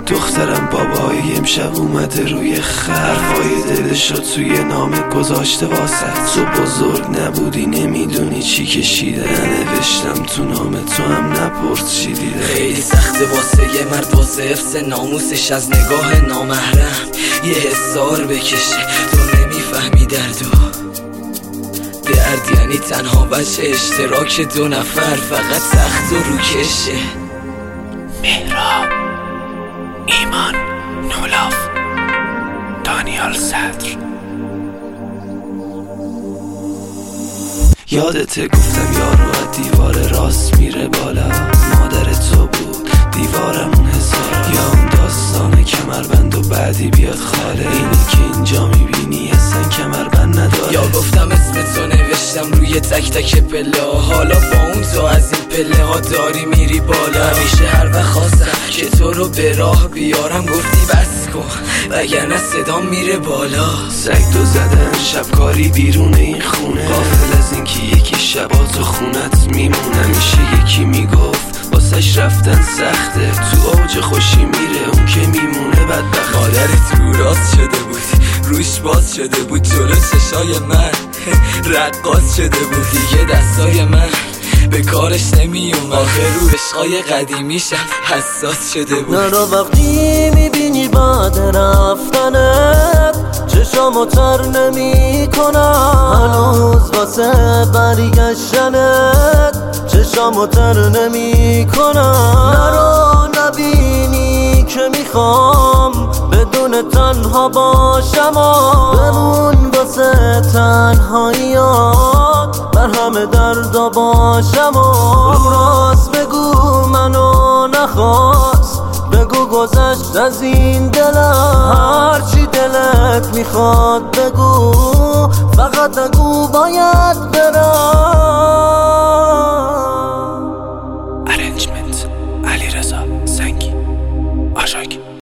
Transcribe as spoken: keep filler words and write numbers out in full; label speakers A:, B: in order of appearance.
A: دخترم بابایی امشب اومده روی حرفای دلشو توی نامه گذاشته واسه تو بزرگ نبودی نمیدونی چی کشیده ننوشتم تو نامه تو هم نپرس چی دیده
B: خیلی سخته واسه یه مرد واسه حفظ ناموسش از نگاه نامحرم یه حسار بکشه تو نمیفهمی دردو درد یعنی تنها وجه اشتراک دو نفر فقط سخت و روکشه
A: مهراب ایمان نولاف دانیال صدر یادت گفتم یارو از دیوار راست میره بالا مادر تو بود دیوارمون هزار یا اون داستان کمربند و بعدی بیاد خاله اینی که اینجا میبینی اصلا کمربند نداره
B: یا گفتم اسم تو نوشتم روی تک تک پله حالا با اون تو از این پله ها داری میری بالا همیشه هر وقت خواستم که تو رو به راه بیارم گفتی بس کن وگرنه صدام میره بالا
A: سگ دو زدن شبکاری بیرون این خونه غافل از این که یکی شبا تو خونت میمونه میشه یکی میگفت واسش رفتن سخته تو اوج خوشی میره اون که میمونه بدبخته
B: مادرت رو راست شده بود روش باز شده بود جلو چشای من رقاص شده بود دیگه دستای من به کارش نمی اومد آخه رو عشقای قدیمیشم حساس شده بود
C: نرو وقتی میبینی بعد رفتنت چشامو تر نمی کنم هنوز واسه برگشتنت چشامو تر نمی کنم نرو نبینی که میخوام بدون تنها باشم و بمون واسه تنهاییات بر همه دردا باشم و راست بگو منو نخواست بگو گذشت از این دلم هرچی دلت میخواد بگو فقط نگو باید برم